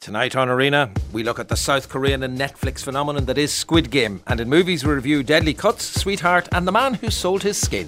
Tonight on Arena, we look at the South Korean and Netflix phenomenon that is Squid Game. And in movies, we review Deadly Cuts, Sweetheart and The Man Who Sold His Skin.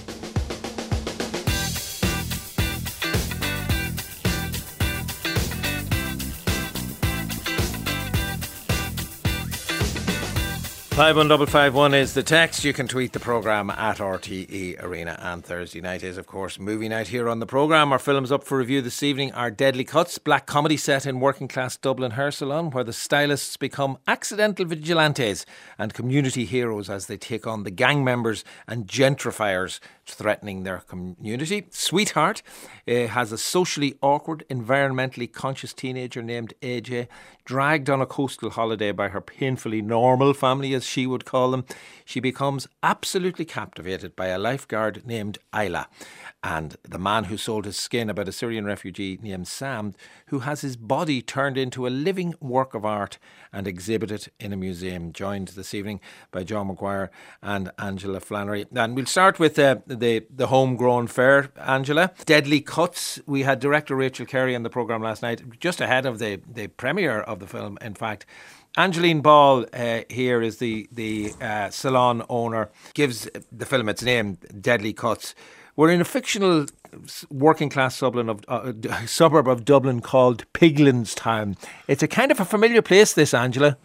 Five 51551 is the text. You can tweet the programme at RTE Arena. And Thursday night is, of course, movie night here on the programme. Our films up for review this evening are Deadly Cuts, black comedy set in working class Dublin hair salon, where the stylists become accidental vigilantes and community heroes as they take on the gang members and gentrifiers threatening their community. Sweetheart has a socially awkward, environmentally conscious teenager named AJ, dragged on a coastal holiday by her painfully normal family, as she would call them. She becomes absolutely captivated by a lifeguard named Ayla and The Man Who Sold His Skin, about a Syrian refugee named Sam who has his body turned into a living work of art and exhibited in a museum. Joined this evening by John Maguire and Angela Flannery. And we'll start with the homegrown fare, Angela. Deadly Cuts. We had director Rachel Carey on the programme last night, just ahead of the premiere of the film, in fact. Angeline Ball here is the salon owner, gives the film its name, Deadly Cuts. We're in a fictional working class suburb of Dublin called Piglinstown. It's a kind of a familiar place, this, Angela.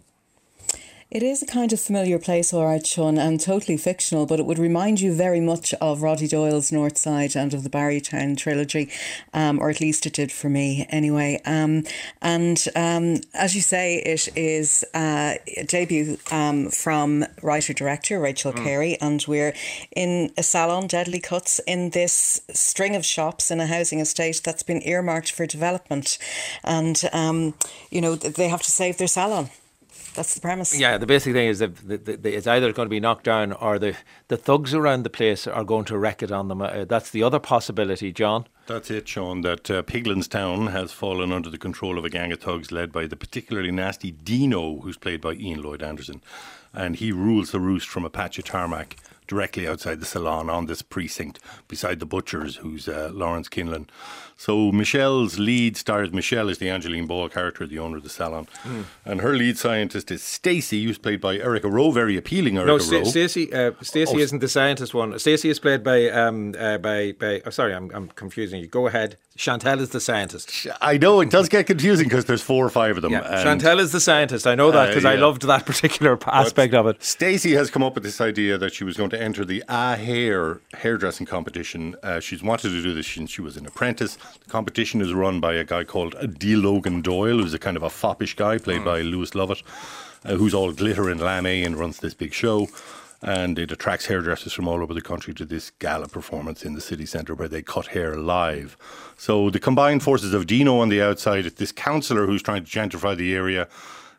It is a kind of familiar place, all right, Sean, and totally fictional, but it would remind you very much of Roddy Doyle's North Side and of the Barrytown trilogy, or at least it did for me anyway. As you say, it is a debut from writer-director Rachel Carey, and we're in a salon, Deadly Cuts, in this string of shops in a housing estate that's been earmarked for development. And, they have to save their salon. That's the premise. Yeah, the basic thing is that it's either going to be knocked down or the thugs around the place are going to wreck it on them. That's the other possibility, John. That's it, Sean, that Piglinstown has fallen under the control of a gang of thugs led by the particularly nasty Dino, who's played by Ian Lloyd Anderson. And he rules the roost from a patch of tarmac directly outside the salon on this precinct beside the butchers, who's Lawrence Kinlan. So Michelle's lead stars, Michelle is the Angeline Ball character, the owner of the salon. And her lead scientist is Stacey, who's played by Erica Rowe, very appealing Erica Rowe. No, Stacey isn't the scientist one. Stacey is played by sorry, I'm confusing you. Go ahead. Chantal is the scientist. I know, it does get confusing because there's 4 or 5 of them. Yeah. Chantal is the scientist. I know that because I loved that particular aspect of it. Stacey has come up with this idea that she was going to enter the hairdressing competition. She's wanted to do this since she was an apprentice. The competition is run by a guy called D. Logan Doyle, who's a kind of a foppish guy played by Lewis Lovett, who's all glitter and lame and runs this big show. And it attracts hairdressers from all over the country to this gala performance in the city centre where they cut hair live. So the combined forces of Dino on the outside, this councillor who's trying to gentrify the area,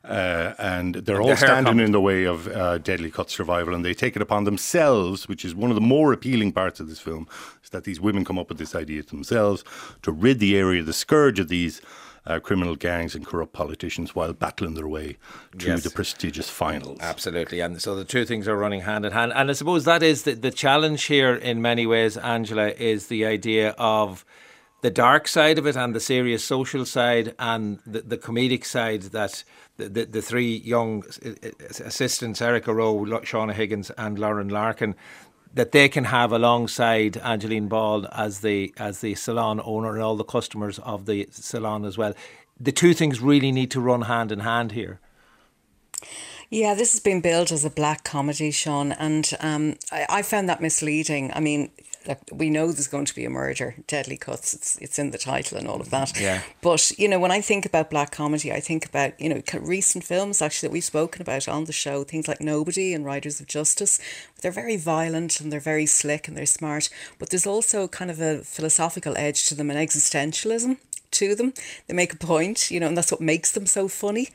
and they're all standing in the way of Deadly Cuts survival, and they take it upon themselves, which is one of the more appealing parts of this film, is that these women come up with this idea themselves to rid the area of the scourge of these criminal gangs and corrupt politicians while battling their way to the prestigious finals. Absolutely. And so the two things are running hand in hand. And I suppose that is the challenge here in many ways, Angela, is the idea of the dark side of it and the serious social side and the comedic side that the 3 young assistants, Erica Rowe, Shauna Higgins and Lauren Larkin, that they can have alongside Angeline Ball as the salon owner and all the customers of the salon as well. The two things really need to run hand in hand here. Yeah, this has been billed as a black comedy, Sean, and I found that misleading. I mean, look, we know there's going to be a murder, Deadly Cuts, it's in the title and all of that. Yeah. But, when I think about black comedy, I think about, recent films actually that we've spoken about on the show, things like Nobody and Riders of Justice. They're very violent and they're very slick and they're smart, but there's also kind of a philosophical edge to them, an existentialism to them. They make a point, and that's what makes them so funny.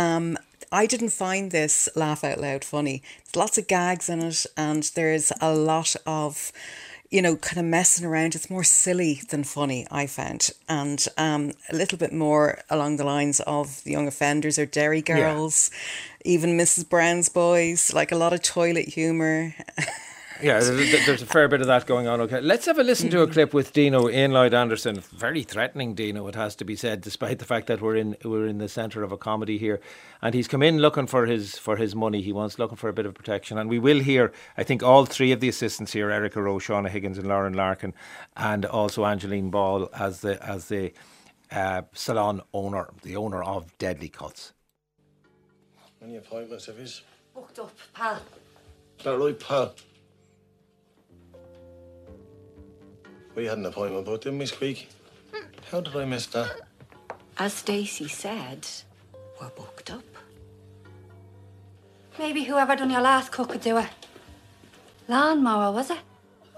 I didn't find this laugh out loud funny. There's lots of gags in it and there's a lot of, kind of messing around. It's more silly than funny, I found. And a little bit more along the lines of The Young Offenders or Derry Girls, even Mrs. Brown's Boys, like a lot of toilet humour. Yeah, there's a fair bit of that going on. Okay, let's have a listen to a clip with Dino, Ian Lloyd Anderson. Very threatening Dino, it has to be said, despite the fact that we're in the centre of a comedy here. And he's come in looking for his money. He wants looking for a bit of protection. And we will hear, I think, all three of the assistants here: Erica Rowe, Shauna Higgins, and Lauren Larkin, and also Angeline Ball as the salon owner, the owner of Deadly Cuts. Any appointments of his? Booked up, pal. Is that right, pal? We had an appointment, but didn't we, Squeak? How did I miss that? As Stacey said, we're booked up. Maybe whoever done your last cut could do it. Lawnmower, was it?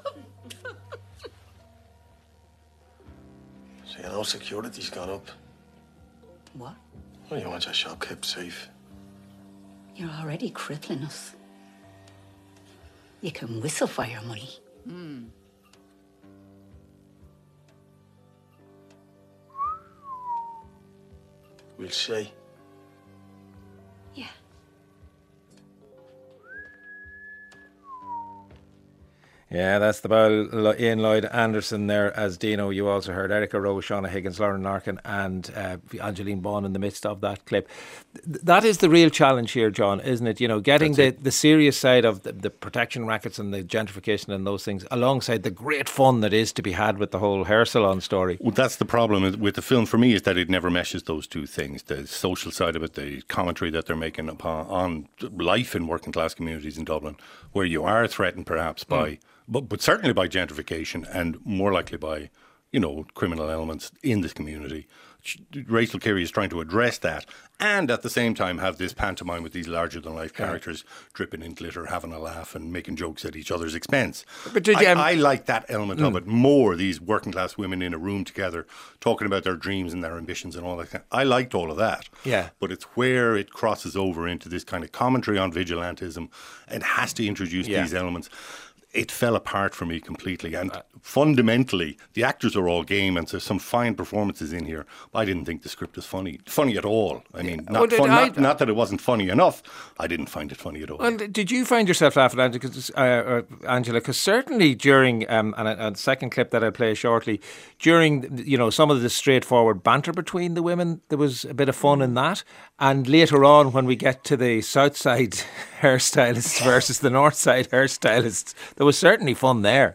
So you know security's gone up. What? Well, you want your shop kept safe. You're already crippling us. You can whistle for your money. We'll see. Yeah. Yeah, that's the bell. Ian Lloyd Anderson there as Dino. You also heard Erica Rowe, Shauna Higgins, Lauren Larkin, and Angeline Bond in the midst of that clip. That is the real challenge here, John, isn't it? You know, getting the serious side of the protection rackets and the gentrification and those things alongside the great fun that is to be had with the whole hair salon story. Well, that's the problem with the film for me, is that it never meshes those two things. The social side of it, the commentary that they're making on life in working class communities in Dublin, where you are threatened perhaps by... But certainly by gentrification, and more likely by, criminal elements in this community. Rachel Keary is trying to address that, and at the same time have this pantomime with these larger-than-life characters dripping in glitter, having a laugh and making jokes at each other's expense. But I like that element of it more, these working-class women in a room together talking about their dreams and their ambitions and all that. I liked all of that. Yeah. But it's where it crosses over into this kind of commentary on vigilantism and has to introduce these elements. It fell apart for me completely, and fundamentally the actors are all game, and there's some fine performances in here. I didn't think the script was funny at all. I mean, not that it wasn't funny enough. I didn't find it funny at all. Well, did you find yourself laughing, Angela? Because certainly during and a second clip that I'll play shortly, during some of the straightforward banter between the women, there was a bit of fun in that. And later on, when we get to the south side hairstylists versus the north side hairstylists, there was certainly fun there.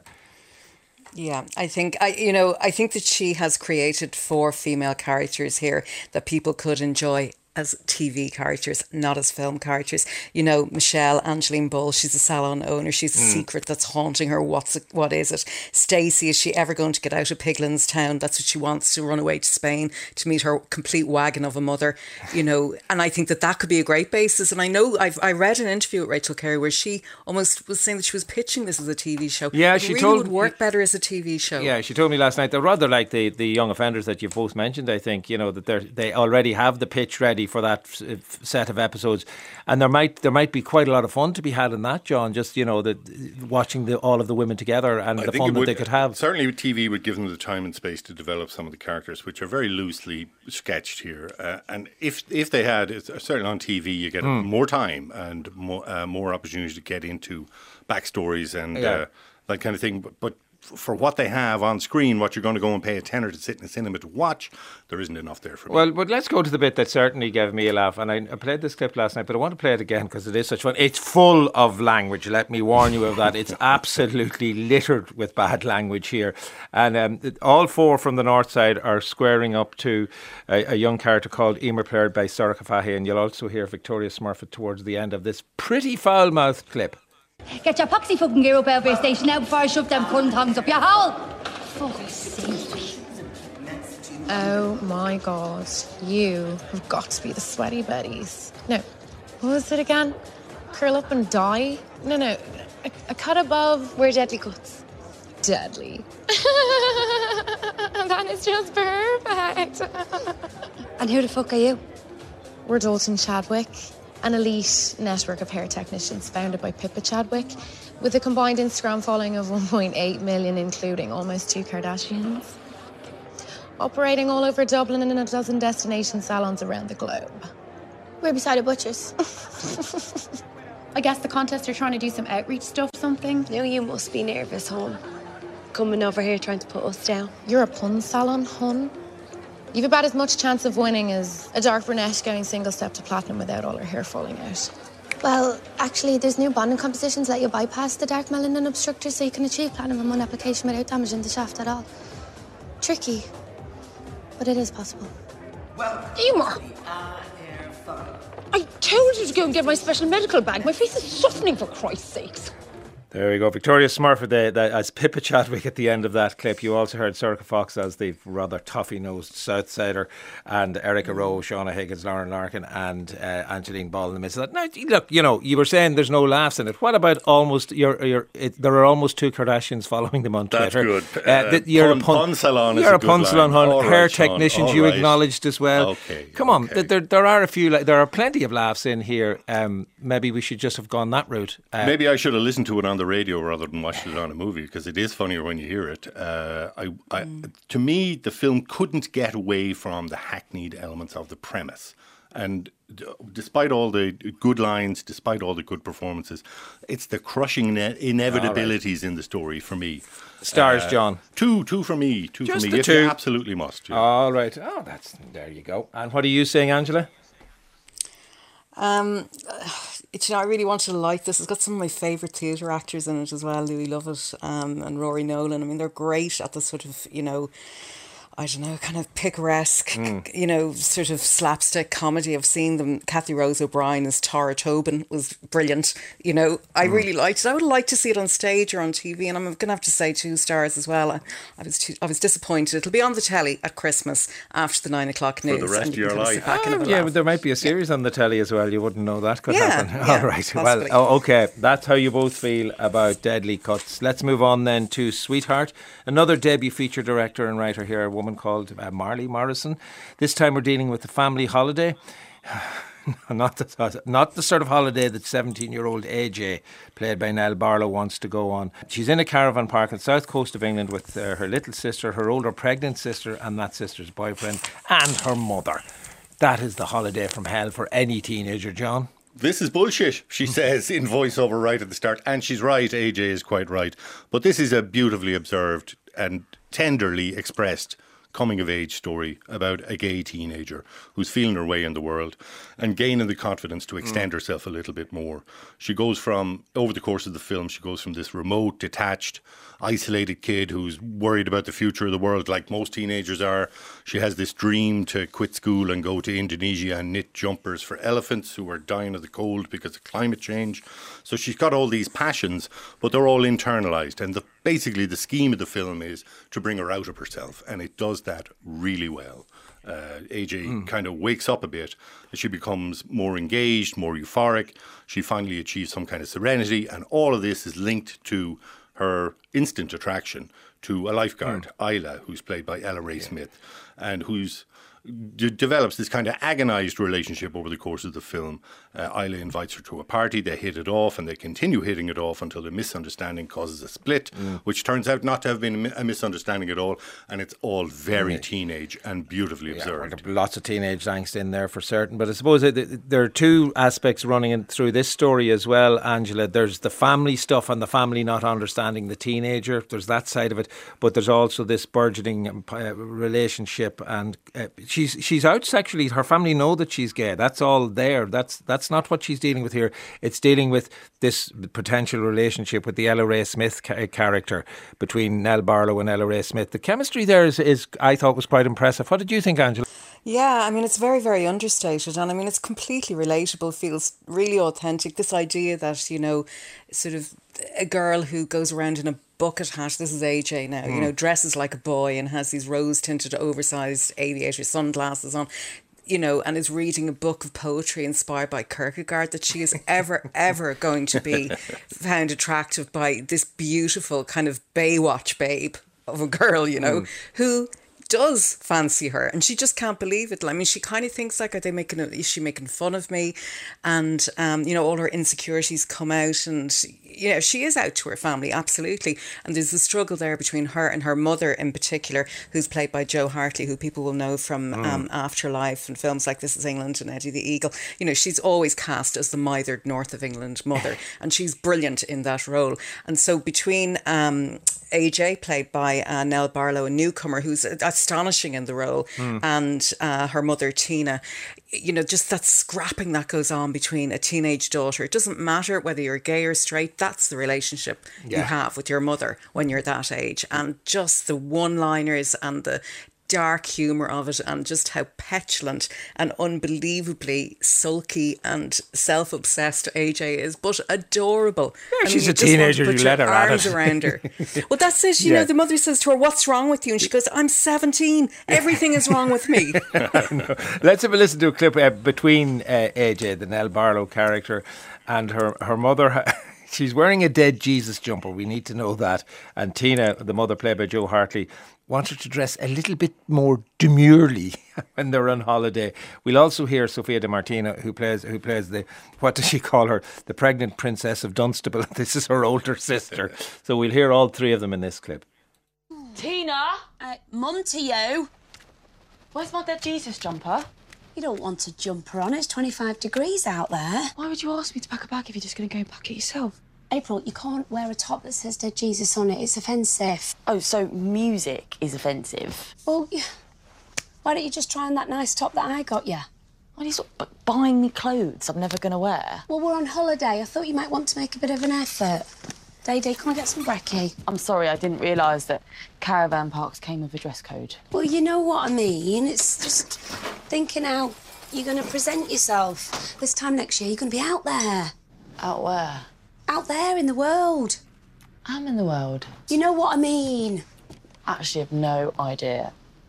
Yeah, I think that she has created 4 female characters here that people could enjoy as TV characters, not as film characters. Michelle, Angeline Bull, she's a salon owner. She's a secret that's haunting her. What is it? Stacey, is she ever going to get out of Piglan's Town? That's what she wants, to run away to Spain to meet her complete wagon of a mother. And I think that could be a great basis. And I know I read an interview with Rachel Keary where she almost was saying that she was pitching this as a TV show. Yeah, she really would work better as a TV show. Yeah, she told me last night they're rather like the young offenders that you've both mentioned. I think that they already have the pitch ready for that set of episodes, and there might be quite a lot of fun to be had in that, John. Just watching all of the women together and the fun that they could have. Certainly, TV would give them the time and space to develop some of the characters, which are very loosely sketched here. And if they had, certainly on TV, you get more time and more opportunity to get into backstories and that kind of thing. But for what they have on screen, what you're going to go and pay a tenner to sit in a cinema to watch, there isn't enough there for me. Well, but let's go to the bit that certainly gave me a laugh. And I played this clip last night, but I want to play it again because it is such fun. It's full of language, let me warn you of that. It's absolutely littered with bad language here. And all 4 from the north side are squaring up to a young character called Emer, played by Sorcha Fahy. And you'll also hear Victoria Smurfett towards the end of this pretty foul-mouthed clip. Get your poxy fucking gear up out of station now before I shove them cunt tongues up your hole. Fuck's sake. Oh my God. You have got to be the sweaty Betties. No. What was it again? Curl up and die? No. A cut above. We're Deadly Cuts. Deadly. That is just perfect. And who the fuck are you? We're Dalton Chadwick, an elite network of hair technicians founded by Pippa Chadwick, with a combined Instagram following of 1.8 million, including almost 2 Kardashians. Operating all over Dublin and in a dozen destination salons around the globe. We're beside a butcher's. I guess the contest are trying to do some outreach stuff, something. Now you must be nervous, hon. Coming over here trying to put us down. You're a pun salon, hun. You've about as much chance of winning as a dark brunette going single step to platinum without all her hair falling out. Well, actually, there's new bonding compositions that you bypass the dark melanin obstructor so you can achieve platinum in one application without damaging the shaft at all. Tricky, but it is possible. Emer! I told you to go and get my special medical bag. My face is softening, for Christ's sakes. There we go. Victoria Smurford as Pippa Chadwick at the end of that clip. You also heard Sorcha Fox as the rather toffee-nosed Southsider, and Erica Rowe, Shauna Higgins, Lauren Larkin and Angeline Ball in the midst of that. Now, look, you know, you were saying there's no laughs in it. What about there are almost two Kardashians following them on Twitter. That's good. You're a pun salon. You're a pun salon, hair right, technicians, Sean. you Right. acknowledged as well. Okay. Come on, there are a few. There are plenty of laughs in here. Maybe we should just have gone that route. Maybe I should have listened to it on the radio rather than watched it on a movie, because it is funnier when you hear it. To me, the film couldn't get away from the hackneyed elements of the premise. And despite all the good lines, despite all the good performances, it's the crushing inevitabilities in the story for me. Stars, John. Two for me. Two Just for me. the If two. you absolutely must. Yeah. All right. Oh, there you go. And what are you saying, Angela? I really wanted to like this. It's got some of my favourite theatre actors in it as well, Louis Lovett and Rory Nolan. I mean, they're great at the sort of, I don't know, kind of picaresque, sort of slapstick comedy. I've seen them. Kathy Rose O'Brien as Tara Tobin was brilliant. I really liked it. I would like to see it on stage or on TV, and I'm going to have to say 2 stars as well. I was disappointed. It'll be on the telly at Christmas after the 9 o'clock news. For the rest of your kind life. sit back and have a Yeah, laugh. but there might be a series on the telly as well. You wouldn't know that could happen. Yeah, All right. possibly. Well, okay. That's how you both feel about Deadly Cuts. Let's move on then to Sweetheart. Another debut feature director and writer here, a woman called Marley Morrison. This time we're dealing with the family holiday. Not the sort of holiday that 17-year-old AJ, played by Nell Barlow, wants to go on. She's in a caravan park on the south coast of England with her little sister, her older pregnant sister, and that sister's boyfriend, and her mother. That is the holiday from hell for any teenager, John. This is bullshit, she says in voiceover right at the start. And she's right, AJ is quite right. But this is a beautifully observed and tenderly expressed coming-of-age story about a gay teenager who's feeling her way in the world and gaining the confidence to extend herself a little bit more. She goes from, over the course of the film, she goes from this remote, detached, isolated kid who's worried about the future of the world like most teenagers are. She has this dream to quit school and go to Indonesia and knit jumpers for elephants who are dying of the cold because of climate change. So she's got all these passions, but they're all internalised. And basically the scheme of the film is to bring her out of herself, and it does that really well. AJ kind of wakes up a bit. She becomes more engaged, more euphoric. She finally achieves some kind of serenity, and all of this is linked to her instant attraction to a lifeguard, Isla, who's played by Ella Ray Smith, and who's develops this kind of agonised relationship over the course of the film. Isla invites her to a party, they hit it off, and they continue hitting it off until a misunderstanding causes a split, which turns out not to have been a misunderstanding at all, and it's all very teenage and beautifully observed. Lots of teenage angst in there for certain, but I suppose there are two aspects running through this story as well, Angela. There's the family stuff and the family not understanding the teenager. There's that side of it, but there's also this burgeoning relationship, and she's out sexually. Her family know that she's gay. That's all there. That's not what she's dealing with here. It's dealing with this potential relationship with the Ella Ray Smith character between Nell Barlow and Ella Ray Smith. The chemistry there is I thought was quite impressive. What did you think, Angela? Yeah, I mean, it's very, very understated, and I mean, it's completely relatable, feels really authentic. This idea that, sort of a girl who goes around in a bucket hat, this is AJ now, dresses like a boy and has these rose-tinted, oversized aviator sunglasses on, and is reading a book of poetry inspired by Kierkegaard, that she is ever going to be found attractive by this beautiful kind of Baywatch babe of a girl, who does fancy her, and she just can't believe it. I mean, she kind of thinks like, is she making fun of me? And all her insecurities come out, and she is out to her family, absolutely. And there's a struggle there between her and her mother in particular, who's played by Jo Hartley, who people will know from Afterlife and films like This Is England and Eddie the Eagle. She's always cast as the mithered North of England mother, and she's brilliant in that role. And so between AJ, played by Nell Barlow, a newcomer who's astonishing in the role, and her mother Tina, just that scrapping that goes on between a teenage daughter. It doesn't matter whether you're gay or straight, that's the relationship you have with your mother when you're that age. And just the one-liners and the dark humour of it, and just how petulant and unbelievably sulky and self-obsessed AJ is, but adorable. Yeah, she's a teenager, you let her at it. Around her. Well, that's it. The mother says to her, "What's wrong with you?" And she goes, "I'm 17. Everything is wrong with me." Let's have a listen to a clip between AJ, the Nell Barlow character, and her mother. She's wearing a dead Jesus jumper, we need to know that. And Tina, the mother played by Jo Hartley, wants her to dress a little bit more demurely when they're on holiday. We'll also hear Sophia Di Martino, who plays the, what does she call her? The pregnant princess of Dunstable. This is her older sister. So we'll hear all three of them in this clip. Tina! Mum to you. Where's my dead Jesus jumper? You don't want a jumper on, it's 25 degrees out there. Why would you ask me to pack a bag if you're just going to go and pack it yourself? April, you can't wear a top that says Dead Jesus on it. It's offensive. Oh, so music is offensive? Well, why don't you just try on that nice top that I got you? Why are you sort of buying me clothes I'm never going to wear? Well, we're on holiday. I thought you might want to make a bit of an effort. Day, come and get some brekkie. I'm sorry, I didn't realise that caravan parks came with a dress code. Well, you know what I mean. It's just thinking how you're going to present yourself. This time next year, you're going to be out there. Out where? Out there in the world. I'm in the world. You know what I mean. Actually, I've no idea.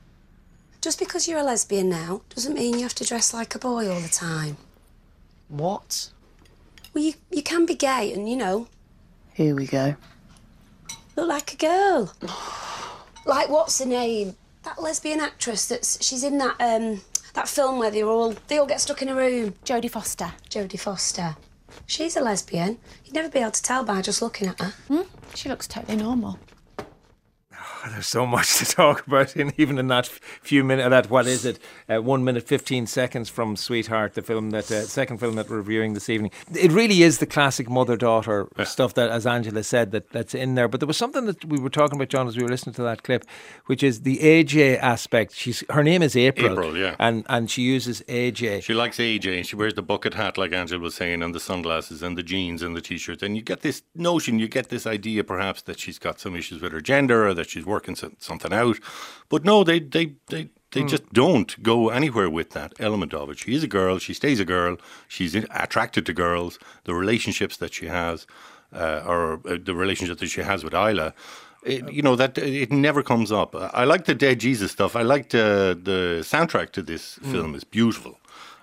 Just because you're a lesbian now doesn't mean you have to dress like a boy all the time. What? Well, you can be gay and, Here we go. look like a girl. Like, what's her name? That lesbian actress she's in that film where they all get stuck in a room. Jodie Foster. Jodie Foster. She's a lesbian. You'd never be able to tell by just looking at her. She looks totally normal. There's so much to talk about, even in that few minutes. 1 minute 15 seconds from Sweetheart, the film second film that we're reviewing this evening. It really is the classic mother-daughter stuff that, as Angela said, that's in there. But there was something that we were talking about, John, as we were listening to that clip, which is the AJ aspect. Her name is April. April, yeah. And she uses AJ. She likes AJ, and she wears the bucket hat, like Angela was saying, and the sunglasses and the jeans and the T-shirts. And you get this notion, you get this idea perhaps that she's got some issues with her gender, or that she's working something out. But no, they just don't go anywhere with that element of it. She is a girl, she stays a girl, she's attracted to girls. The relationships that she has, or the relationship that she has with Isla, it never comes up. I like the Dead Jesus stuff. I liked the soundtrack to this film is beautiful.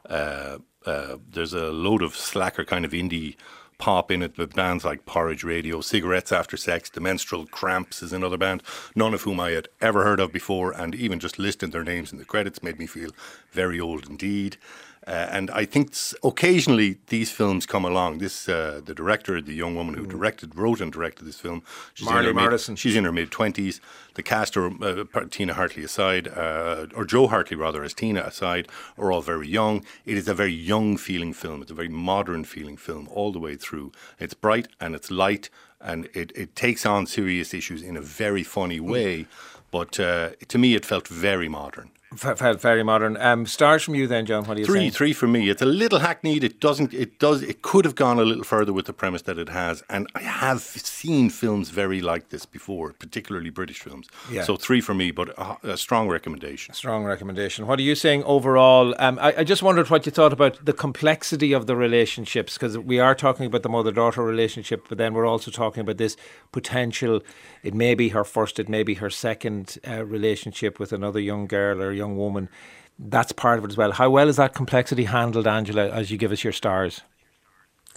There's a load of slacker kind of indie pop in it with bands like Porridge Radio, Cigarettes After Sex, The Menstrual Cramps is another band, none of whom I had ever heard of before, and even just listing their names in the credits made me feel very old indeed. And I think occasionally these films come along. The director, the young woman who wrote and directed this film, Marley Martison. She's in her mid-20s. The cast, Tina Hartley aside, or Jo Hartley rather, as Tina aside, are all very young. It is a very young-feeling film. It's a very modern-feeling film all the way through. It's bright and it's light, and it takes on serious issues in a very funny way. But to me, it felt very modern. Felt very modern. Stars from you then, John. What do you say? Three for me. It's a little hackneyed. It could have gone a little further with the premise that it has. And I have seen films very like this before, particularly British films. Yeah. So 3 for me, but a strong recommendation. Strong recommendation. What are you saying overall? I just wondered what you thought about the complexity of the relationships, because we are talking about the mother-daughter relationship, but then we're also talking about this potential, it may be her first, it may be her second relationship with another young girl or young woman. That's part of it as well. How well is that complexity handled, Angela, as you give us your stars?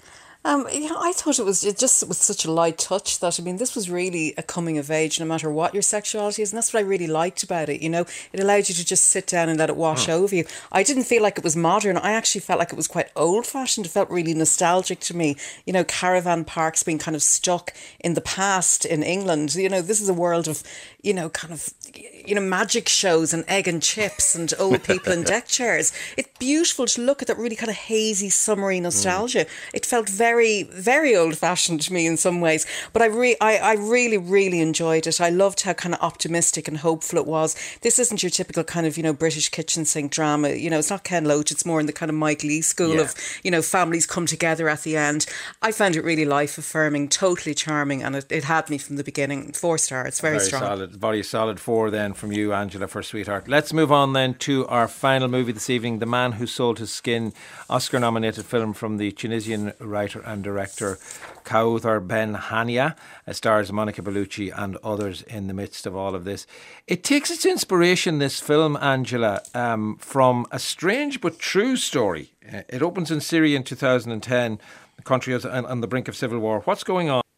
I thought it just was such a light touch that, I mean, this was really a coming of age no matter what your sexuality is. And that's what I really liked about it. You know, it allowed you to just sit down and let it wash over you. I didn't feel like it was modern. I actually felt like it was quite old fashioned. It felt really nostalgic to me. You know, caravan parks being kind of stuck in the past in England. You know, this is a world of, you know, kind of, you know, magic shows and egg and chips and old people in deck chairs. It's beautiful to look at that really kind of hazy, summery nostalgia. It felt very, very old-fashioned to me in some ways, but I really, really enjoyed it. I loved how kind of optimistic and hopeful it was. This isn't your typical kind of, you know, British kitchen sink drama. You know, it's not Ken Loach. It's more in the kind of Mike Leigh school of, you know, families come together at the end. I found it really life-affirming, totally charming, and it had me from the beginning. 4 stars, very strong. Very solid 4 then from you, Angela, for Sweetheart. Let's move on then to our final movie this evening, The Man Who Sold His Skin, Oscar-nominated film from the Tunisian writer and director Kawthar Ben-Hania. It stars Monica Bellucci and others in the midst of all of this. It takes its inspiration, this film, Angela, from a strange but true story. It opens in Syria in 2010. The country is on the brink of civil war. What's going on?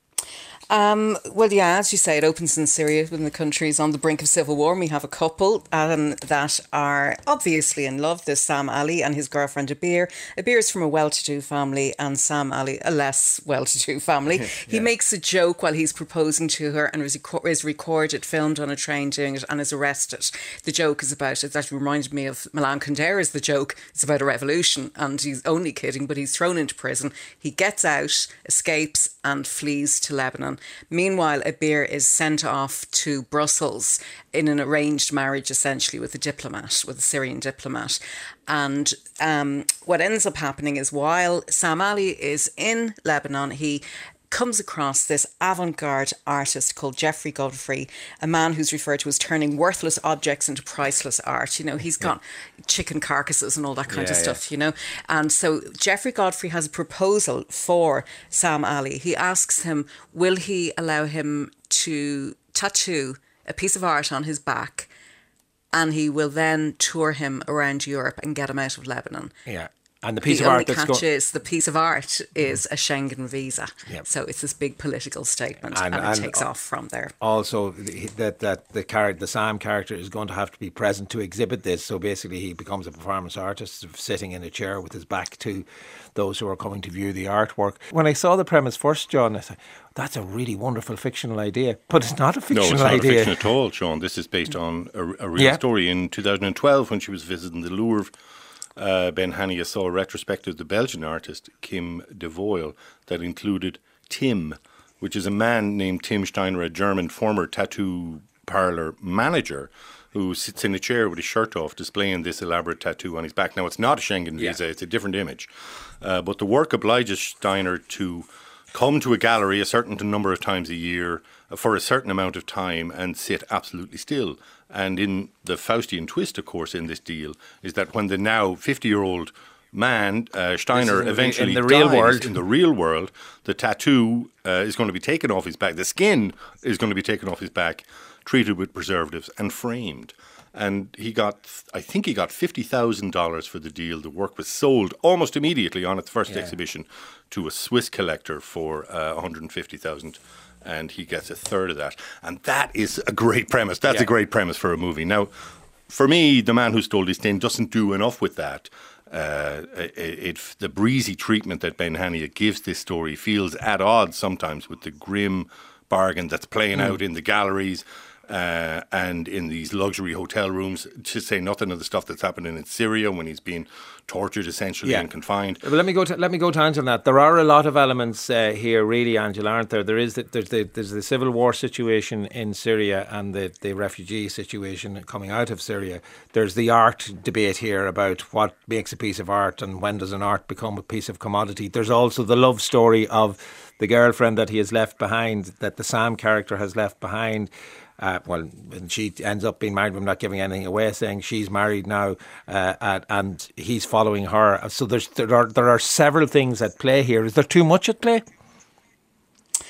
Well, yeah, as you say, it opens in Syria when the country is on the brink of civil war. And we have a couple that are obviously in love. There's Sam Ali and his girlfriend Abir. Abir is from a well-to-do family and Sam Ali a less well-to-do family. He makes a joke while he's proposing to her and is recorded, filmed on a train doing it, and is arrested. The joke is about, it actually reminded me of Milan Kundera's The Joke. It's about a revolution, and he's only kidding, but he's thrown into prison. He gets out, escapes and flees to Lebanon. Meanwhile, Abir is sent off to Brussels in an arranged marriage, essentially, with a Syrian diplomat. And what ends up happening is while Sam Ali is in Lebanon, he comes across this avant-garde artist called Geoffrey Godfrey, a man who's referred to as turning worthless objects into priceless art. You know, he's got chicken carcasses and all that kind of stuff, you know. And so Geoffrey Godfrey has a proposal for Sam Ali. He asks him, will he allow him to tattoo a piece of art on his back, and he will then tour him around Europe and get him out of Lebanon. Yeah. And the piece of art that's the piece of art is a Schengen visa. Yep. So it's this big political statement, and it takes off from there. Also, that the Sam character is going to have to be present to exhibit this. So basically, he becomes a performance artist, sitting in a chair with his back to those who are coming to view the artwork. When I saw the premise first, John, I thought, that's a really wonderful fictional idea. But it's not a fictional idea. No, it's not a fiction at all, Sean. This is based on a real story. In 2012, when she was visiting the Louvre, Ben-Hania saw a retrospective of the Belgian artist Kim de Voile that included Tim, which is a man named Tim Steiner, a German former tattoo parlour manager who sits in a chair with his shirt off displaying this elaborate tattoo on his back. Now, it's not a Schengen visa, it's a different image. But the work obliges Steiner to come to a gallery a certain number of times a year for a certain amount of time and sit absolutely still. And in the Faustian twist, of course, in this deal, is that when the now 50-year-old man, Steiner, eventually in the real world, the tattoo is going to be taken off his back. The skin is going to be taken off his back, treated with preservatives and framed. And I think he got $50,000 for the deal. The work was sold almost immediately on its first exhibition to a Swiss collector for $150,000. And he gets a third of that. And that is a great premise. That's a great premise for a movie. Now, for me, The Man Who Stole His Skin doesn't do enough with that. The breezy treatment that Ben-Hania gives this story feels at odds sometimes with the grim bargain that's playing out in the galleries and in these luxury hotel rooms, to say nothing of the stuff that's happening in Syria when he's being tortured essentially and confined. But let me go to Angela on that. There are a lot of elements here, really, Angela, aren't there? There's the civil war situation in Syria and the refugee situation coming out of Syria. There's the art debate here about what makes a piece of art and when does an art become a piece of commodity. There's also the love story of the girlfriend that he has left behind, that the Sam character has left behind. And she ends up being married. I'm not giving anything away, saying she's married now, and he's following her. So there are several things at play here. Is there too much at play?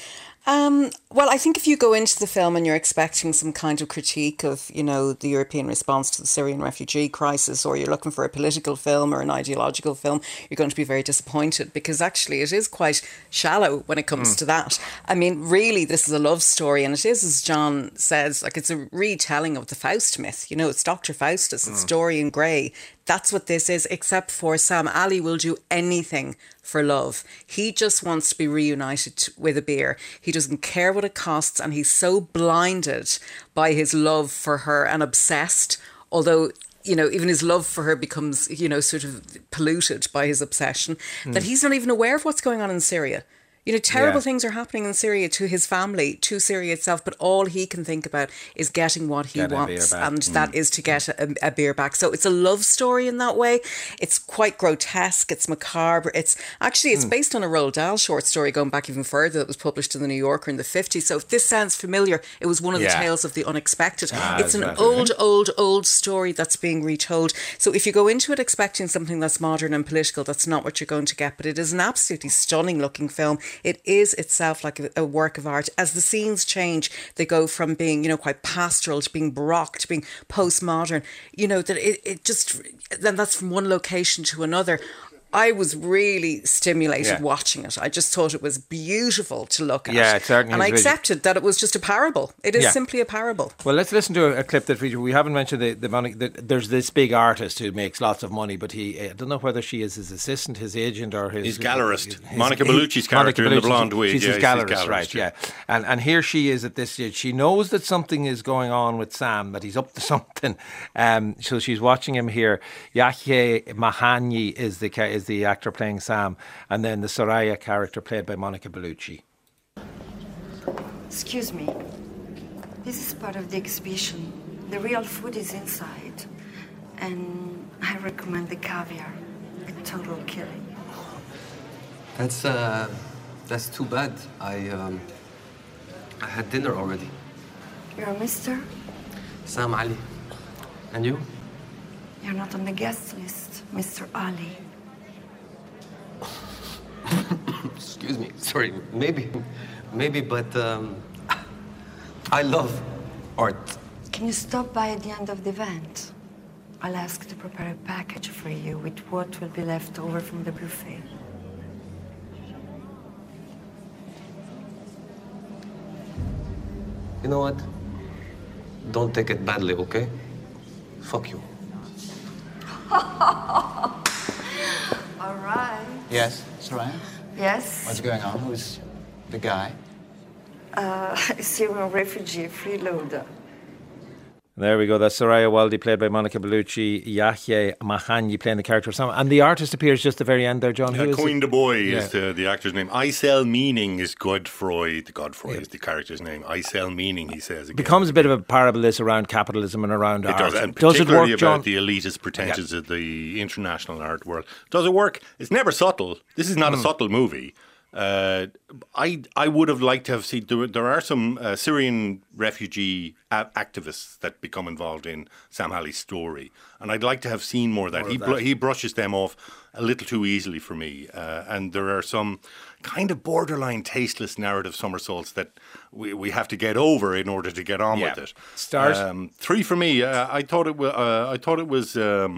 Well, I think if you go into the film and you're expecting some kind of critique of, you know, the European response to the Syrian refugee crisis, or you're looking for a political film or an ideological film, you're going to be very disappointed, because actually it is quite shallow when it comes to that. I mean, really, this is a love story, and it is, as John says, like, it's a retelling of the Faust myth. You know, it's Dr. Faustus, it's Dorian Gray. That's what this is, except for Sam. Ali will do anything for love. He just wants to be reunited with a beer. He doesn't care what it costs, and he's so blinded by his love for her and obsessed, although, you know, even his love for her becomes, you know, sort of polluted by his obsession, that he's not even aware of what's going on in Syria. You know, terrible things are happening in Syria to his family, to Syria itself, but all he can think about is getting what he wants, and that is to get a beer back. So it's a love story in that way. It's quite grotesque, it's macabre. It's based on a Roald Dahl short story going back even further that was published in the New Yorker in the 50s. So if this sounds familiar, it was one of the tales of the unexpected. It's an old story that's being retold. So if you go into it expecting something that's modern and political, that's not what you're going to get. But it is an absolutely stunning looking film. It is itself like a work of art. As the scenes change, they go from being, you know, quite pastoral to being baroque to being postmodern. You know, that it just, then that's from one location to another. I was really stimulated watching it. I just thought it was beautiful to look at. Yeah, it certainly is. And I accepted that it was just a parable. It is simply a parable. Well, let's listen to a clip that we haven't mentioned. The money. There's this big artist who makes lots of money, but I don't know whether she is his assistant, his agent, or his gallerist. Monica Bellucci's character in the blonde wig. She's his gallerist, right? Yeah. And here she is at this stage. She knows that something is going on with Sam, that he's up to something. So she's watching him here. Yahya Mahani is the actor playing Sam, and then the Soraya character played by Monica Bellucci. Excuse me. This is part of the exhibition. The real food is inside, and I recommend the caviar. A total killing. That's too bad. I had dinner already. You're Mr. Sam Ali. And you? You're not on the guest list, Mr. Ali. Excuse me. Sorry. Maybe, but I love art. Can you stop by at the end of the event? I'll ask to prepare a package for you with what will be left over from the buffet. You know what? Don't take it badly, okay? Fuck you. All right. Yes, Soraya? Yes? What's going on? Who's the guy? Syrian refugee, freeloader. There we go. That's Soraya Waldy, played by Monica Bellucci. Yahya Mahani playing the character of Sam. And the artist appears just at the very end there, John. Coin de Boy is the actor's name. Isel Meaning is Godfroy. Godfroy is the character's name. Isel Meaning, he says again. Becomes a bit of a parable, this, around capitalism and around art. Does, and does it work, about John? The elitist pretensions of the international art world. Does it work? It's never subtle. This is not a subtle movie. I would have liked to have seen. There are some Syrian refugee activists that become involved in Sam Ali's story, and I'd like to have seen more of that. He brushes them off a little too easily for me, and there are some kind of borderline tasteless narrative somersaults that we have to get over in order to get on with it. Stars 3 for me. I thought it was.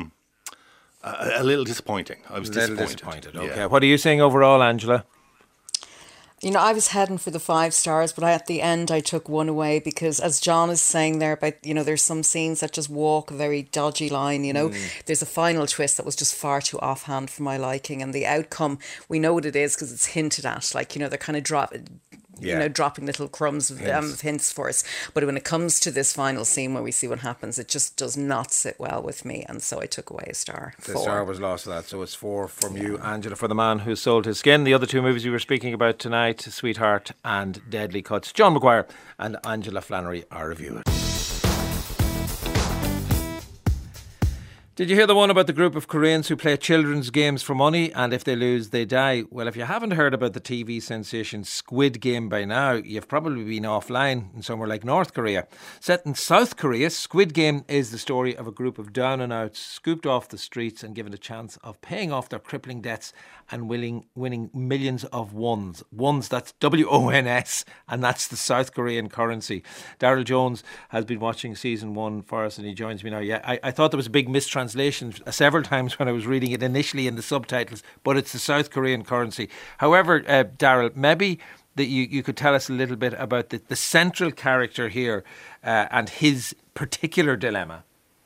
A little disappointing. I was disappointed. Okay. Yeah. What are you saying overall, Angela? You know, I was heading for the 5 stars, but at the end I took 1 away because, as John is saying there about, you know, there's some scenes that just walk a very dodgy line, you know. There's a final twist that was just far too offhand for my liking, and the outcome, we know what it is because it's hinted at. Like, you know, they're kind of dropping little crumbs of hints for us. But when it comes to this final scene where we see what happens, it just does not sit well with me, and so I took away a star. The star was lost to that, so it's 4 from you, Angela, for The Man Who Sold His Skin. The other 2 movies we were speaking about tonight, Sweetheart and Deadly Cuts. John Maguire and Angela Flannery are reviewing. Did you hear the one about the group of Koreans who play children's games for money and if they lose, they die? Well, if you haven't heard about the TV sensation Squid Game by now, you've probably been offline in somewhere like North Korea. Set in South Korea, Squid Game is the story of a group of down-and-outs scooped off the streets and given a chance of paying off their crippling debts and winning millions of wons. Wons, that's WONS, and that's the South Korean currency. Daryl Jones has been watching season 1 for us and he joins me now. Yeah, I thought there was a big mistranslation several times when I was reading it initially in the subtitles, but it's the South Korean currency. However, Daryl, maybe that you could tell us a little bit about the central character here and his particular dilemma.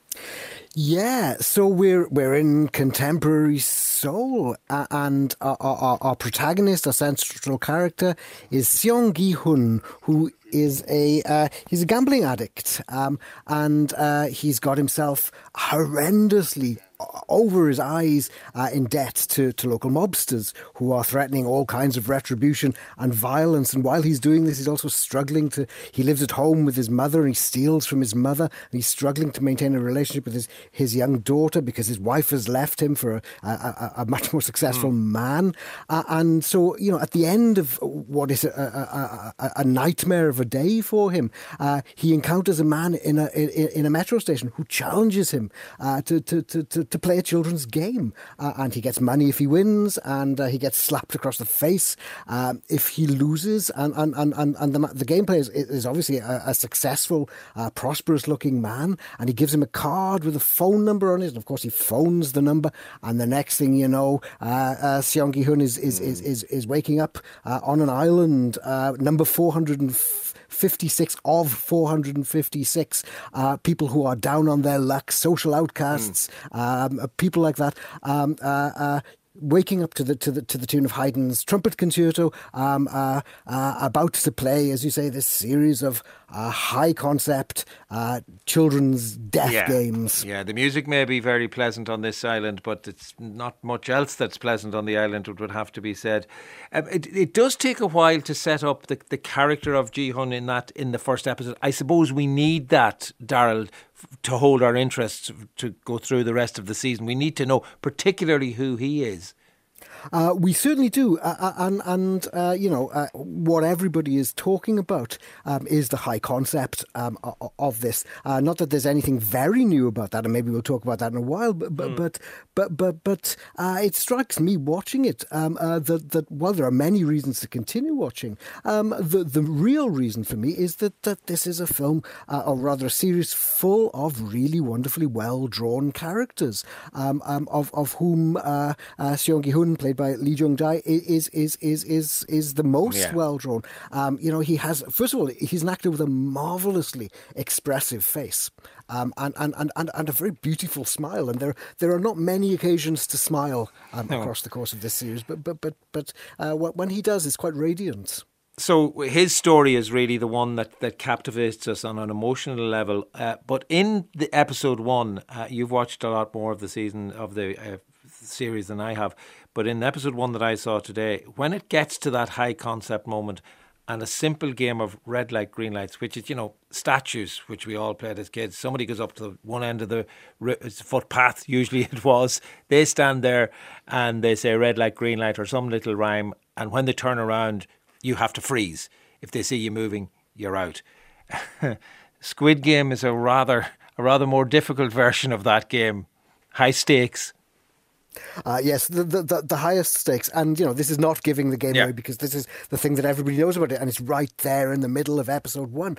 Yeah, so we're in contemporary Seoul, and our protagonist, our central character, is Seong Gi-hun, who is he's a gambling addict, and he's got himself horrendously over his eyes in debt to local mobsters who are threatening all kinds of retribution and violence. And while he's doing this, he's also struggling he lives at home with his mother and he steals from his mother, and he's struggling to maintain a relationship with his young daughter because his wife has left him for a much more successful man. And so, at the end of what is a nightmare of a day for him, he encounters a man in a metro station who challenges him to play a children's game, and he gets money if he wins, and he gets slapped across the face if he loses. And the gameplay is obviously a successful, prosperous looking man, and he gives him a card with a phone number on it. And of course, he phones the number, and the next thing you know, Seong Gi-hun is waking up on an island, number 456 of 456, people who are down on their luck, social outcasts, people like that, waking up to the tune of Haydn's Trumpet Concerto, about to play, as you say, this series of high concept children's death games. Yeah, the music may be very pleasant on this island, but it's not much else that's pleasant on the island, it would have to be said. It does take a while to set up the character of Ji-hun in the first episode. I suppose we need that, Daryl, to hold our interests to go through the rest of the season. We need to know particularly who he is. We certainly do, and what everybody is talking about is the high concept of this. Not that there's anything very new about that, and maybe we'll talk about that in a while. But it strikes me watching it that while there are many reasons to continue watching, the real reason for me is that this is a film, or rather a series, full of really wonderfully well drawn characters, of whom Seong Gi-hun, played by Lee Jung-jae, is the most well drawn. He has, first of all, he's an actor with a marvelously expressive face, and a very beautiful smile. And there are not many occasions to smile across the course of this series, but when he does, it's quite radiant. So his story is really the one that captivates us on an emotional level. But in the episode 1, you've watched a lot more of the season of the series than I have. But in episode 1 that I saw today, when it gets to that high concept moment and a simple game of red light, green lights, which is, statues, which we all played as kids. Somebody goes up to one end of the footpath, usually it was. They stand there and they say red light, green light, or some little rhyme. And when they turn around, you have to freeze. If they see you moving, you're out. Squid Game is a rather more difficult version of that game. High stakes. Yes, the highest stakes. And, this is not giving the game away, because this is the thing that everybody knows about it, and it's right there in the middle of episode 1,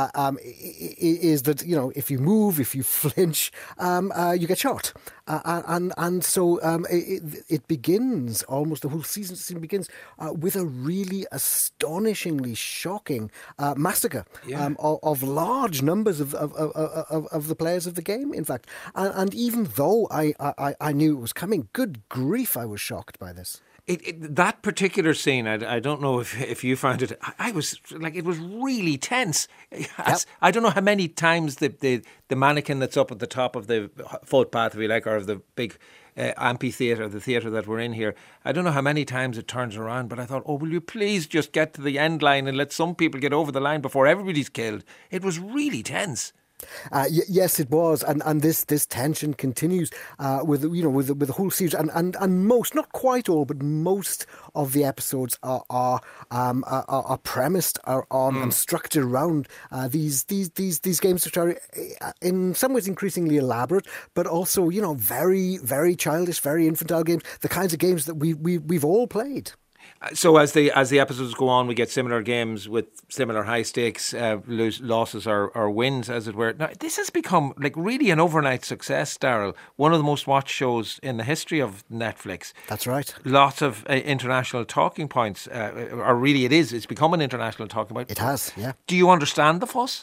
is that, if you move, if you flinch, you get shot. And so it begins, almost the whole season begins with a really astonishingly shocking massacre of large numbers of the players of the game, in fact. And even though I knew it was coming, good grief, I was shocked by this. That particular scene, I don't know if you found it. I was like, it was really tense. I don't know how many times the mannequin that's up at the top of the footpath, if you like, or of the big amphitheatre, the theatre that we're in here, I don't know how many times it turns around, but I thought, will you please just get to the end line and let some people get over the line before everybody's killed? It was really tense. Yes, it was, and this tension continues with the whole series, and most, not quite all, but most of the episodes are premised on and structured around these games, which are in some ways increasingly elaborate, but also very, very childish, very infantile games, the kinds of games that we've all played. So as the episodes go on, we get similar games with similar high stakes, losses or wins, as it were. Now, this has become like really an overnight success, Daryl. One of the most watched shows in the history of Netflix. That's right. Lots of international talking points, or really it is. It's become an international talking point. It has, yeah. Do you understand the fuss?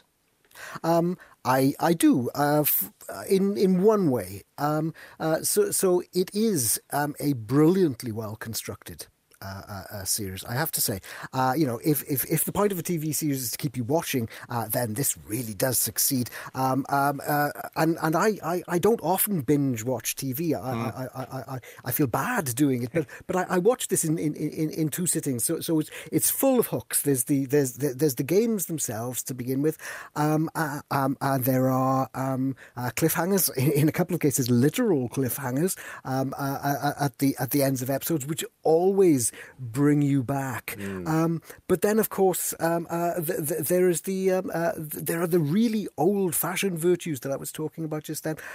I do, in one way. So it is a brilliantly well constructed series, I have to say. If the point of a TV series is to keep you watching, then this really does succeed. And I don't often binge watch TV. I feel bad doing it, but I watched this in two sittings. So it's full of hooks. There's the games themselves to begin with. And there are cliffhangers, in a couple of cases literal cliffhangers at the ends of episodes, which always bring you back. But then, of course, there are the really old-fashioned virtues that I was talking about just then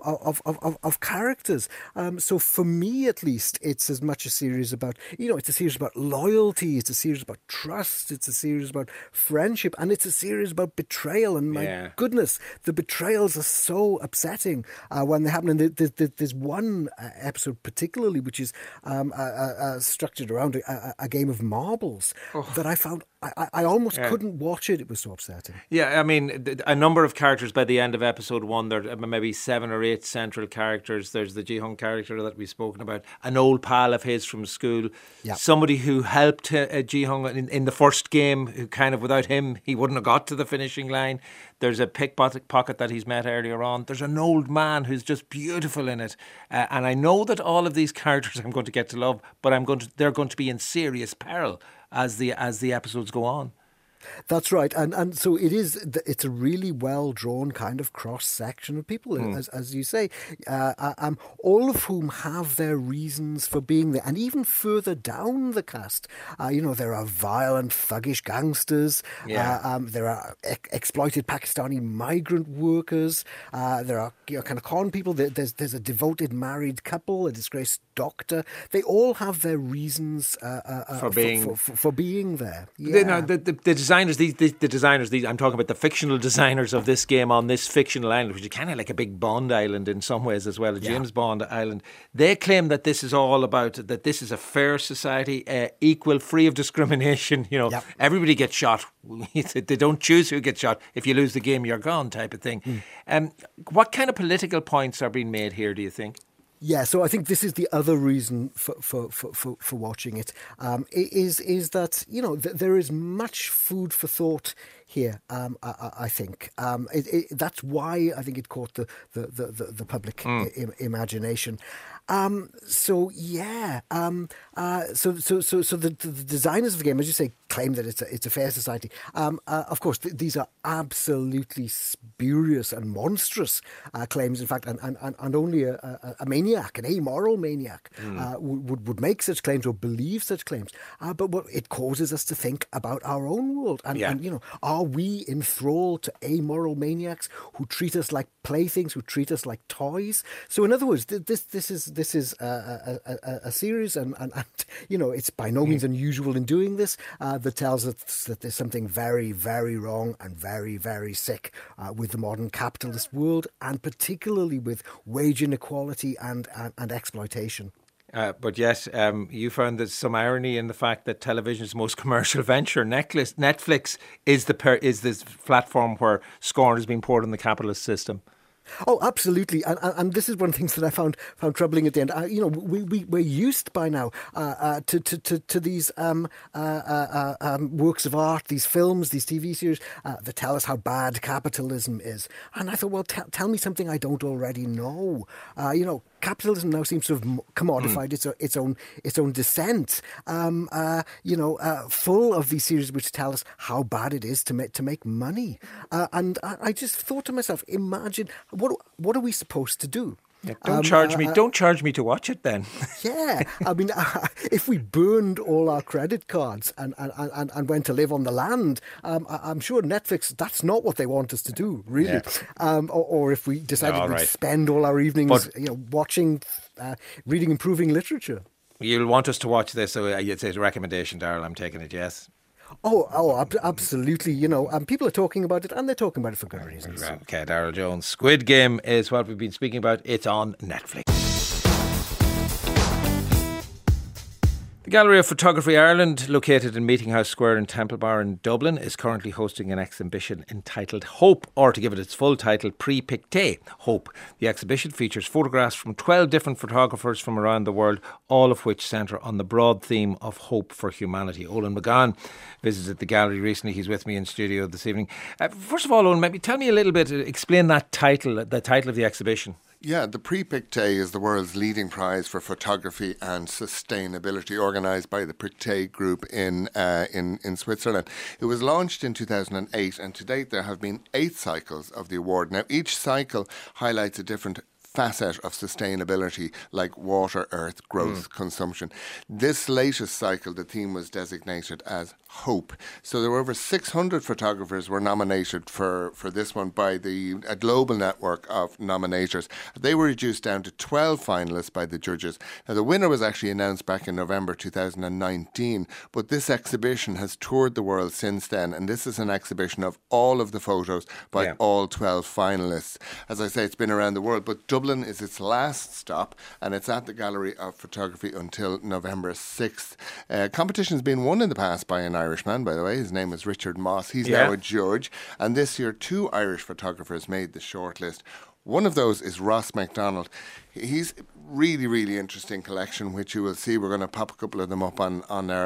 of characters. So for me, at least, it's as much a series about it's a series about loyalty, it's a series about trust, it's a series about friendship, and it's a series about betrayal. And my goodness, the betrayals are so upsetting when they happen. And there's one episode particularly which is structured around a game of marbles that I found I almost couldn't watch it. It was so upsetting. Yeah, I mean, a number of characters by the end of episode 1. There are maybe 7 or 8 central characters. There's the Ji-Hung character that we've spoken about, an old pal of his from school, somebody who helped Ji-Hung in the first game, who kind of, without him, he wouldn't have got to the finishing line. There's a pickpocket that he's met earlier on. There's an old man who's just beautiful in it. And I know that all of these characters I'm going to get to love, but they're going to be in serious peril as the episodes go on. That's right, and so it's a really well drawn kind of cross section of people, as you say, all of whom have their reasons for being there, and even further down the cast, there are violent, thuggish gangsters, there are exploited Pakistani migrant workers, there are kind of con people. There's a devoted married couple, a disgraced doctor. They all have their reasons for being there. Yeah. The designers, I'm talking about the fictional designers of this game on this fictional island, which is kind of like a big Bond island in some ways as well, a James Bond island. They claim that this is all about, that this is a fair society, equal, free of discrimination. Everybody gets shot. They don't choose who gets shot. If you lose the game, you're gone, type of thing. What kind of political points are being made here, do you think? Yeah, so I think this is the other reason for watching it, is that, there is much food for thought here, I think. That's why I think it caught the public imagination. So the designers of the game, as you say, claim that it's a fair society. Of course, these are absolutely spurious and monstrous claims. In fact, and only a maniac, an amoral maniac, would make such claims or believe such claims. But what it causes us to think about our own world, and are we enthralled to amoral maniacs who treat us like playthings, who treat us like toys? So, in other words, this is a series, and it's by no means unusual in doing this, that tells us that there's something very, very wrong and very, very sick with the modern capitalist world, and particularly with wage inequality and exploitation. But yes, you found there's some irony in the fact that television's most commercial venture, Netflix, is this platform where scorn is being poured on the capitalist system. Oh, absolutely, and this is one of the things that I found troubling at the end. We're used by now to these works of art, these films, these TV series that tell us how bad capitalism is. And I thought, well, tell me something I don't already know. capitalism now seems to have commodified its own descent. Full of these series which tell us how bad it is to make money. And I just thought to myself, imagine what are we supposed to do? Yeah, don't charge me to watch it then. Yeah, I mean, if we burned all our credit cards and went to live on the land, I'm sure Netflix, that's not what they want us to do, really. Yeah. Or if we decided we'd spend all our evenings watching, reading improving literature. You'll want us to watch this, so it's a recommendation, Darryl. I'm taking it, yes? Oh, absolutely. People are talking about it, and they're talking about it for good reasons. Okay, Darryl Jones. Squid Game is what we've been speaking about. It's on Netflix. The Gallery of Photography Ireland, located in Meeting House Square in Temple Bar in Dublin, is currently hosting an exhibition entitled Hope, or to give it its full title, Pre-Picté Hope. The exhibition features photographs from 12 different photographers from around the world, all of which centre on the broad theme of hope for humanity. Olin McGann visited the gallery recently. He's with me in studio this evening. First of all, Olin, maybe tell me a little bit, explain the title of the exhibition. Yeah, the Pre-Picté is the world's leading prize for photography and sustainability, organised by the Picté Group in Switzerland. It was launched in 2008, and to date there have been 8 cycles of the award. Now, each cycle highlights a different facet of sustainability, like water, earth, growth, consumption. This latest cycle, the theme was designated as Hope. So there were over 600 photographers were nominated for this one by a global network of nominators. They were reduced down to 12 finalists by the judges. Now, the winner was actually announced back in November 2019, but this exhibition has toured the world since then, and this is an exhibition of all of the photos by all 12 finalists. As I say, it's been around the world, but Dublin is its last stop, and it's at the Gallery of Photography until November 6th. Competition's been won in the past by an Irishman, by the way. His name is Richard Moss. He's now a judge, and this year 2 Irish photographers made the shortlist. One of those is Ross MacDonald. He's really, really interesting collection, which you will see. We're going to pop a couple of them up on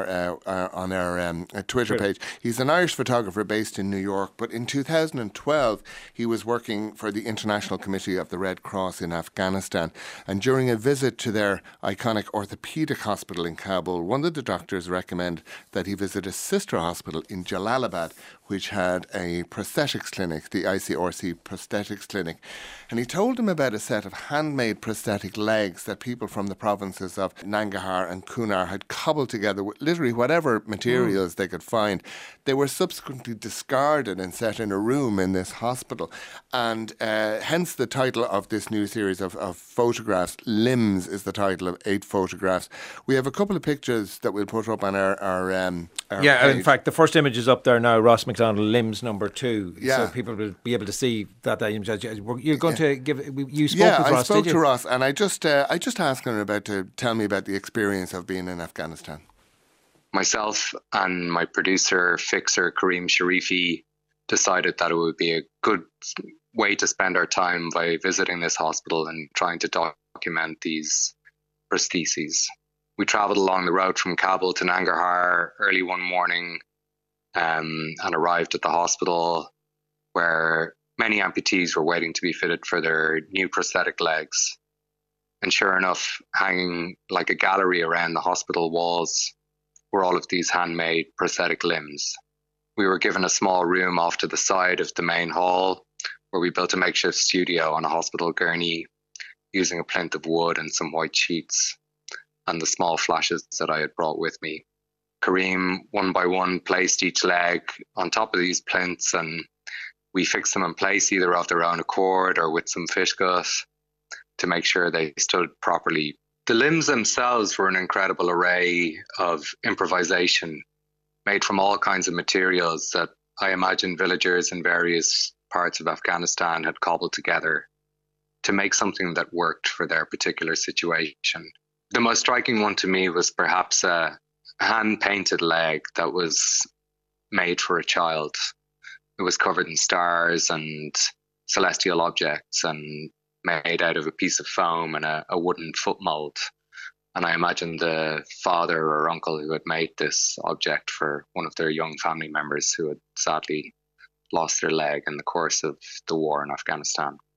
our Twitter page. He's an Irish photographer based in New York, but in 2012 he was working for the International Committee of the Red Cross in Afghanistan, and during a visit to their iconic orthopaedic hospital in Kabul, one of the doctors recommended that he visit a sister hospital in Jalalabad, which had a prosthetics clinic, the ICRC Prosthetics Clinic. And he told him about a set of handmade prosthetic legs that people from the provinces of Nangarhar and Kunar had cobbled together with literally whatever materials they could find. They were subsequently discarded and set in a room in this hospital. And hence the title of this new series of photographs. Limbs is the title of 8 photographs. We have a couple of pictures that we'll put up on our page. In fact, the first image is up there now, Ross MacDonald, Limbs number 2. So people will be able to see that image. You're going to give, you spoke with Ross, I spoke did you? to Ross, and I just asked him to tell me about the experience of being in Afghanistan. Myself and my producer, fixer Kareem Sharifi, decided that it would be a good way to spend our time by visiting this hospital and trying to document these prostheses. We travelled along the road from Kabul to Nangarhar early one morning and arrived at the hospital where many amputees were waiting to be fitted for their new prosthetic legs. And sure enough, hanging like a gallery around the hospital walls were all of these handmade prosthetic limbs. We were given a small room off to the side of the main hall where we built a makeshift studio on a hospital gurney using a plinth of wood and some white sheets and the small flashes that I had brought with me. Kareem, one by one, placed each leg on top of these plinths, and we fixed them in place either of their own accord or with some fish gut to make sure they stood properly. The limbs themselves were an incredible array of improvisation made from all kinds of materials that I imagine villagers in various parts of Afghanistan had cobbled together to make something that worked for their particular situation. The most striking one to me was perhaps a hand-painted leg that was made for a child. It was covered in stars and celestial objects and made out of a piece of foam and a wooden foot mold. And I imagine the father or uncle who had made this object for one of their young family members who had sadly lost their leg in the course of the war in Afghanistan.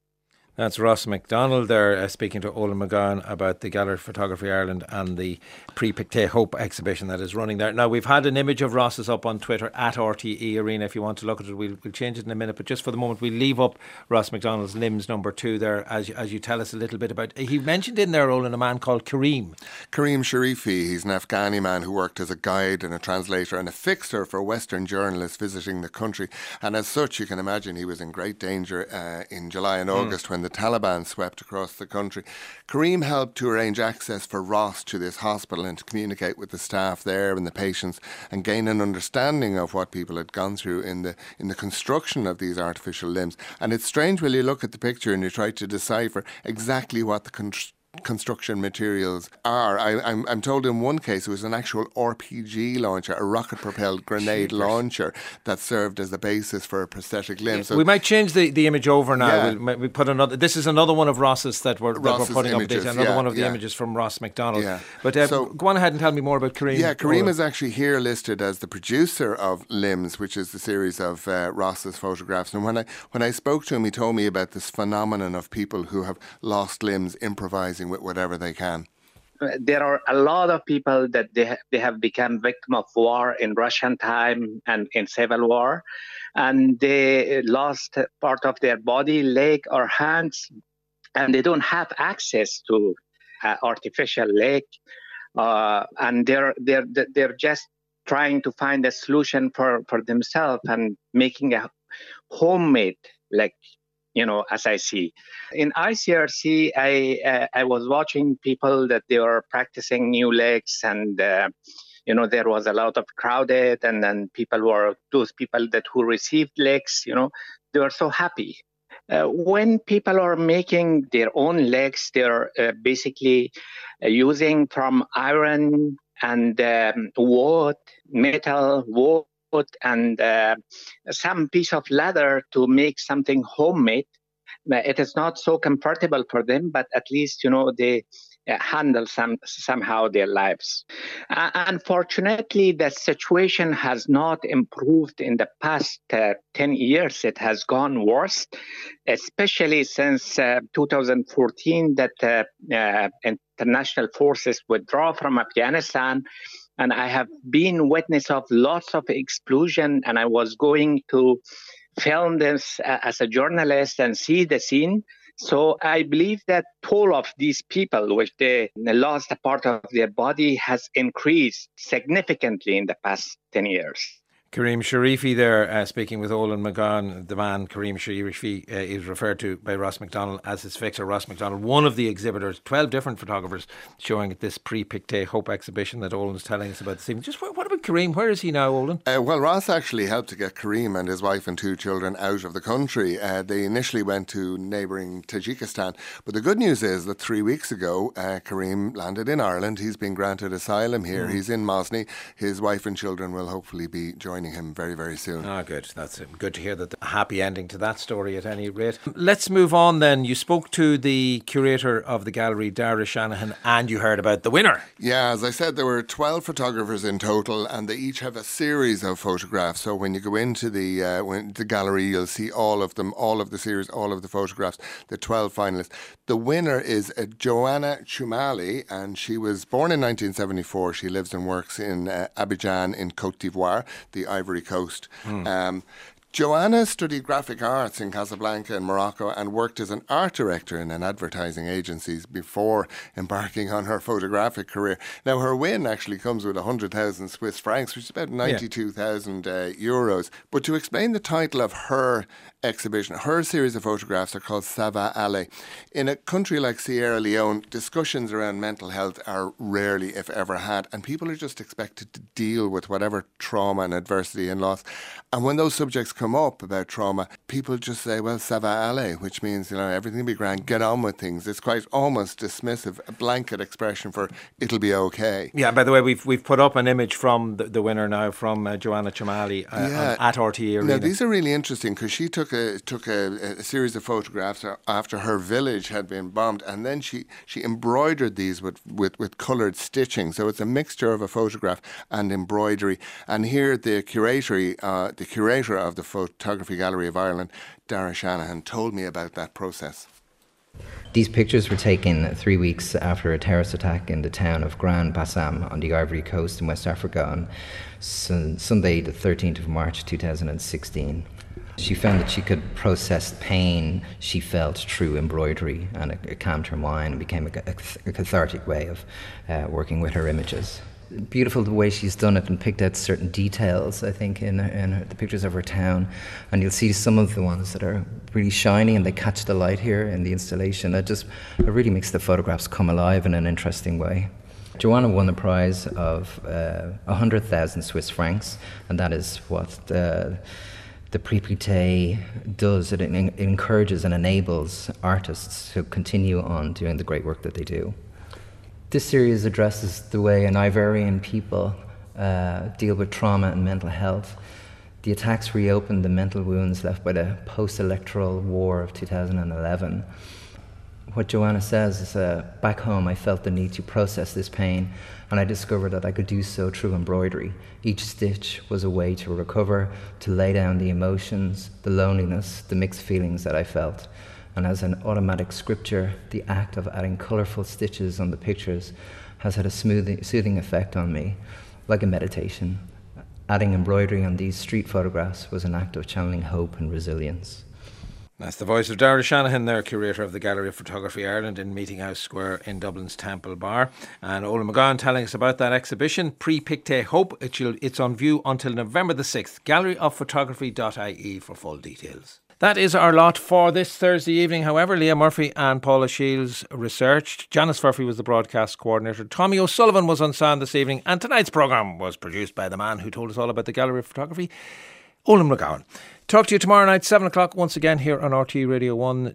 That's Ross MacDonald there speaking to Olin McGowan about the Gallery of Photography Ireland and the Pre-Pictet Hope exhibition that is running there. Now, we've had an image of Ross's up on Twitter at RTE Arena. If you want to look at it, we'll change it in a minute. But just for the moment, we'll leave up Ross MacDonald's Limbs number 2 there as you tell us a little bit about. He mentioned in there, Olin, a man called Kareem. Kareem Sharifi. He's an Afghani man who worked as a guide and a translator and a fixer for Western journalists visiting the country. And as such, you can imagine he was in great danger in July and August when the Taliban swept across the country. Kareem helped to arrange access for Ross to this hospital and to communicate with the staff there and the patients and gain an understanding of what people had gone through in the construction of these artificial limbs. And it's strange when you look at the picture and you try to decipher exactly what the construction materials are. I'm told in one case it was an actual RPG launcher, a rocket-propelled grenade launcher that served as the basis for a prosthetic limb. So we might change the image over now. Yeah. We put another. This is another one of Ross's that we're putting images, up. Another one of the images from Ross MacDonald. Yeah. But go on ahead and tell me more about Kareem. Yeah, Kareem is actually here listed as the producer of Limbs, which is the series of Ross's photographs. And when I spoke to him, he told me about this phenomenon of people who have lost limbs improvising with whatever they can. There are a lot of people that they have become victim of war in Russian time and in Civil War, and they lost part of their body, leg or hands, and they don't have access to artificial leg, and they're just trying to find a solution for themselves and making a homemade leg. As I see. In ICRC, I was watching people that they were practicing new legs and, there was a lot of crowded and then those people who received legs, they were so happy. When people are making their own legs, they're basically using from iron and wood, metal, wood, and some piece of leather to make something homemade. It is not so comfortable for them, but at least, they handle somehow their lives. Unfortunately, the situation has not improved in the past 10 years. It has gone worse, especially since 2014 that international forces withdraw from Afghanistan. And I have been witness of lots of explosion, and I was going to film this as a journalist and see the scene. So I believe that toll of these people, which they lost a part of their body, has increased significantly in the past 10 years. Kareem Sharifi there speaking with Olin McGowan. The man Kareem Sharifi is referred to by Ross MacDonald as his fixer. Ross MacDonald, one of the exhibitors, 12 different photographers showing at this Pre-Pictet Hope exhibition that Olin's telling us about this evening. Just what about Kareem? Where is he now, Olin? Well, Ross actually helped to get Kareem and his wife and 2 children out of the country. They initially went to neighbouring Tajikistan. But the good news is that 3 weeks ago, Kareem landed in Ireland. He's been granted asylum here. He's in Mosney. His wife and children will hopefully be joining him very, very soon. Good. That's good to hear that a happy ending to that story at any rate. Let's move on then. You spoke to the curator of the gallery, Dara Shanahan, and you heard about the winner. Yeah, as I said, there were 12 photographers in total and they each have a series of photographs. So when you go into the gallery, you'll see all of them, all of the series, all of the photographs, the 12 finalists. The winner is Joanna Chumali, and she was born in 1974. She lives and works in Abidjan in Côte d'Ivoire, the Ivory Coast. Joanna studied graphic arts in Casablanca in Morocco and worked as an art director in an advertising agency before embarking on her photographic career. Now, her win actually comes with 100,000 Swiss francs, which is about 92,000 euros. But to explain the title of her exhibition, her series of photographs are called Ça va aller. In a country like Sierra Leone, discussions around mental health are rarely, if ever, had, and people are just expected to deal with whatever trauma and adversity and loss. And when those subjects come up about trauma, people just say, well, ça va aller, which means, everything will be grand, get on with things. It's quite almost dismissive, a blanket expression for it'll be okay. Yeah, by the way, we've put up an image from the winner now, from Joanna Chumali at RTE Arena. Now, these are really interesting because she took a series of photographs after her village had been bombed, and then she embroidered these with coloured stitching. So it's a mixture of a photograph and embroidery. And here the curator of the Photography Gallery of Ireland, Dara Shanahan, told me about that process. These pictures were taken 3 weeks after a terrorist attack in the town of Grand Bassam on the Ivory Coast in West Africa on Sunday the 13th of March 2016. She found that she could process pain she felt through embroidery, and it calmed her mind and became a cathartic way of working with her images. Beautiful the way she's done it and picked out certain details, I think, in the pictures of her town. And you'll see some of the ones that are really shiny and they catch the light here in the installation. It really makes the photographs come alive in an interesting way. Joanna won the prize of 100,000 Swiss francs, and that is what the Prix Pictet does. It encourages and enables artists to continue on doing the great work that they do. This series addresses the way an Ivorian people deal with trauma and mental health. The attacks reopened the mental wounds left by the post-electoral war of 2011. What Joanna says is, back home I felt the need to process this pain, and I discovered that I could do so through embroidery. Each stitch was a way to recover, to lay down the emotions, the loneliness, the mixed feelings that I felt. And as an automatic scripture, the act of adding colourful stitches on the pictures has had a soothing effect on me, like a meditation. Adding embroidery on these street photographs was an act of channeling hope and resilience. That's the voice of Darragh Shanahan there, curator of the Gallery of Photography Ireland in Meeting House Square in Dublin's Temple Bar. And Ola McGowan telling us about that exhibition, Prix Pictet Hope. It's on view until November the 6th. galleryofphotography.ie for full details. That is our lot for this Thursday evening. However, Leah Murphy and Paula Shields researched. Janice Murphy was the broadcast coordinator. Tommy O'Sullivan was on sound this evening. And tonight's programme was produced by the man who told us all about the Gallery of Photography, Ola McGowan. Talk to you tomorrow night, 7 o'clock, once again here on RTÉ Radio 1.